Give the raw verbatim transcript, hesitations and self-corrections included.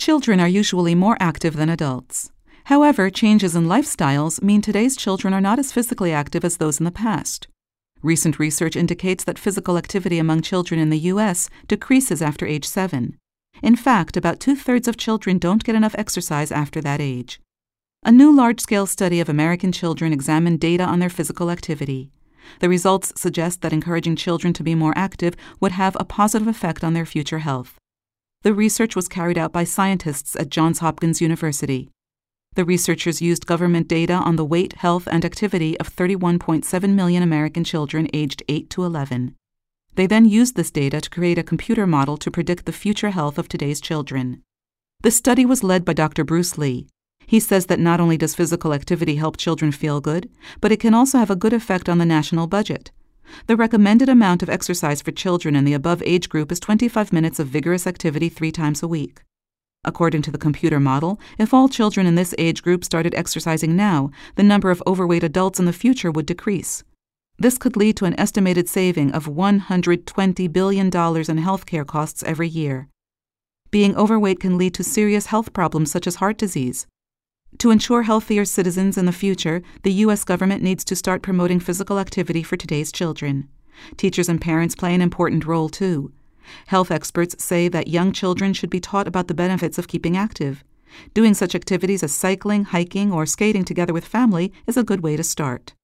Children are usually more active than adults. However, changes in lifestyles mean today's children are not as physically active as those in the past. Recent research indicates that physical activity among children in the U S decreases after age seven. In fact, about two-thirds of children don't get enough exercise after that age. A new large-scale study of American children examined data on their physical activity. The results suggest that encouraging children to be more active would have a positive effect on their future health. The research was carried out by scientists at Johns Hopkins University. The researchers used government data on the weight, health, and activity of thirty-one point seven million American children aged eight to eleven. They then used this data to create a computer model to predict the future health of today's children. The study was led by Doctor Bruce Lee. He says that not only does physical activity help children feel good, but it can also have a good effect on the national budget. The recommended amount of exercise for children in the above age group is twenty-five minutes of vigorous activity three times a week. According to the computer model, if all children in this age group started exercising now, the number of overweight adults in the future would decrease. This could lead to an estimated saving of one hundred twenty billion dollars in healthcare costs every year. Being overweight can lead to serious health problems such as heart disease. To ensure healthier citizens in the future, the U S government needs to start promoting physical activity for today's children. Teachers and parents play an important role, too. Health experts say that young children should be taught about the benefits of keeping active. Doing such activities as cycling, hiking, or skating together with family is a good way to start.